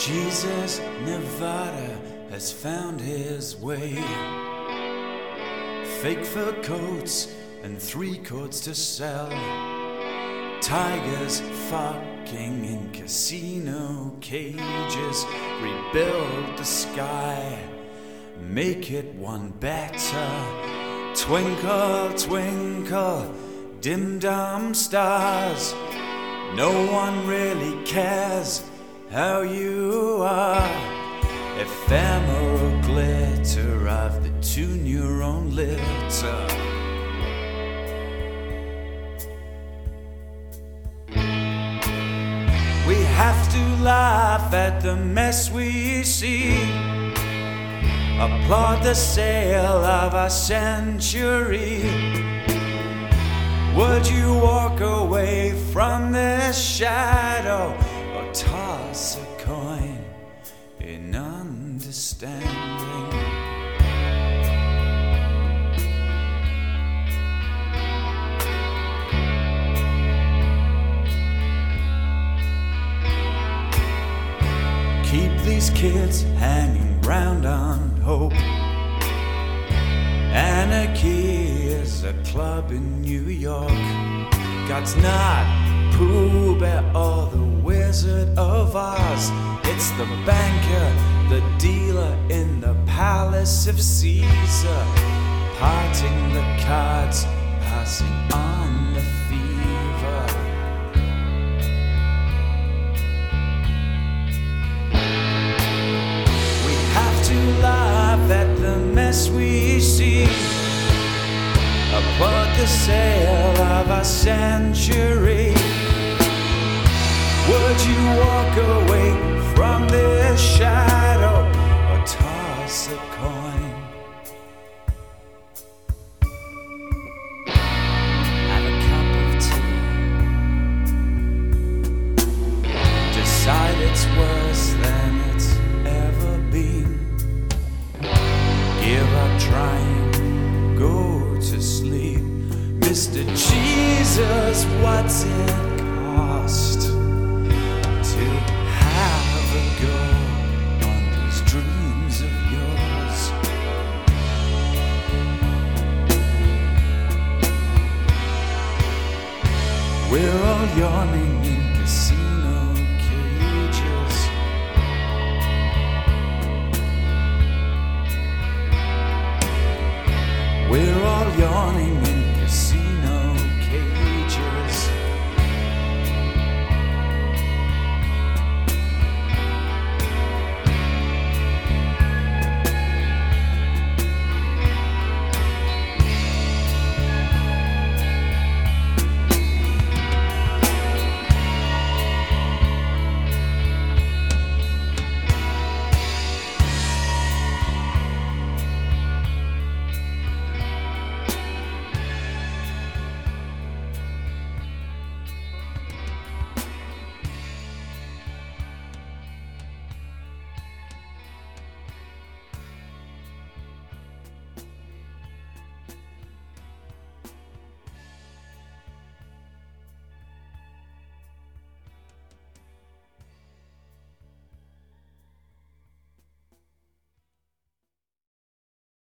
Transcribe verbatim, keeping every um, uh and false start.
Jesus Nevada has found his way. Fake fur coats and three coats to sell. Tigers fucking in casino cages. Rebuild the sky, make it one better. Twinkle, twinkle, dim-dum stars. No one really cares how you are. Ephemeral glitter of the two-neuron litter. We have to laugh at the mess we see. Applaud the sale of a century. Would you walk away from this shadow or toss a coin in understanding? Keep these kids hanging round on hope. Anarchy is a club in New York. God's not Pooh Bear or the Wizard of Oz. It's the banker, the dealer in the palace of Caesar, parting the cards, passing on the fever. We have to laugh at the mess we see. Applaud the sale of a century. Would you walk away from this shadow or toss a coin? Have a cup of tea. Decide it's worse than it's ever been. Give up trying, go to sleep. Mister Jesus, what's it cost to have a go on these dreams of yours? We're all yawning